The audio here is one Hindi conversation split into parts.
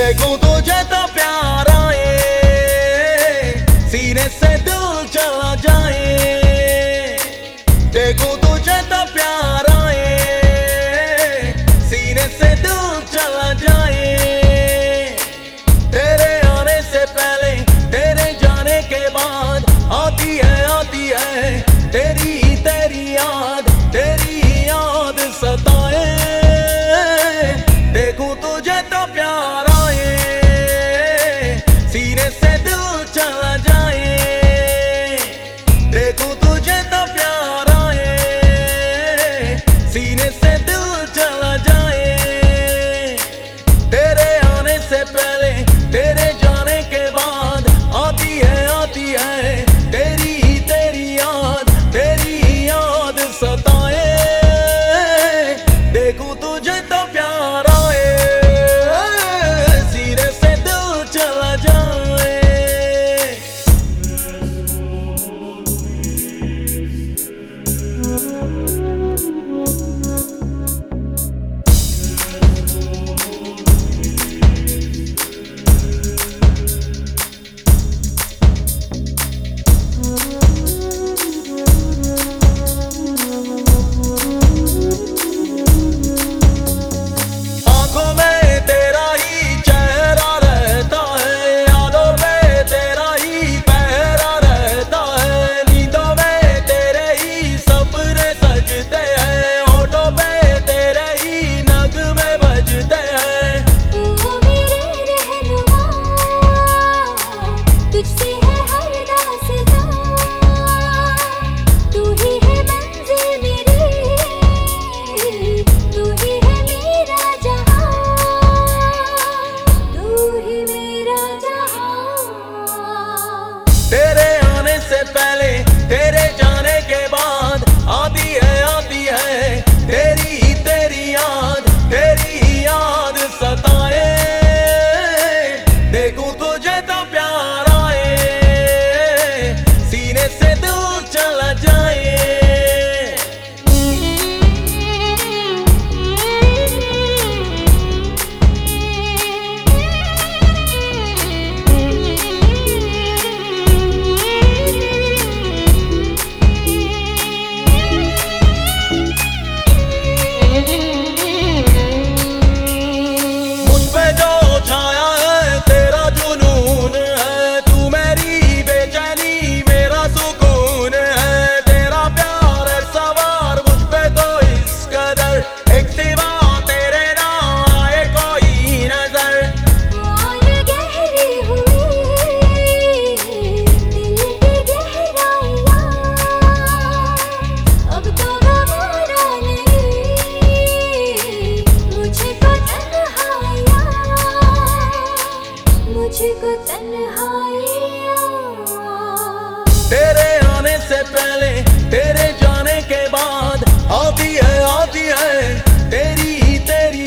देखूं तुझे तो प्यार आए, सीने से दिल चला जाए। देखूं तुझे तो प्यार आए, सीने से दिल चला जाए। तेरे आने से पहले, तेरे जाने के बाद आती है तेरी तेरी याद सताए। देखूं तुझे तो प्यार आए, सीने से दिल चला जाए। देखूं तुझे तो प्यार आए, सीने से दिल चला जाए। तेरे आने से पहले, तेरे जाने के बाद आती है तेरी तेरी याद सताए। देखूं तुझे तो प्यार आए, सीने से दिल चला जाए। तेरे आने से पहले, तेरे जाने के बाद आती है तेरी तेरी याद सताए। देखूं तुझे तो प्यार आए, सीने से दिल चला जाए। तेरे आने से पहले, तेरे जाने के बाद आती है तेरी तेरी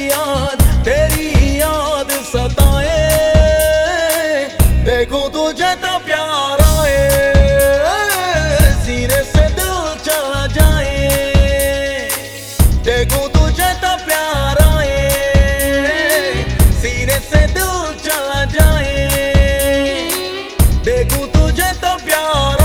याद सताए। देखूं तुझे तो प्यार आए, सीने से दिल चला जाए। देखूं तुझे तो प्यार आए, सीने से दिल चला जाए। देखूं तुझे तो प्यार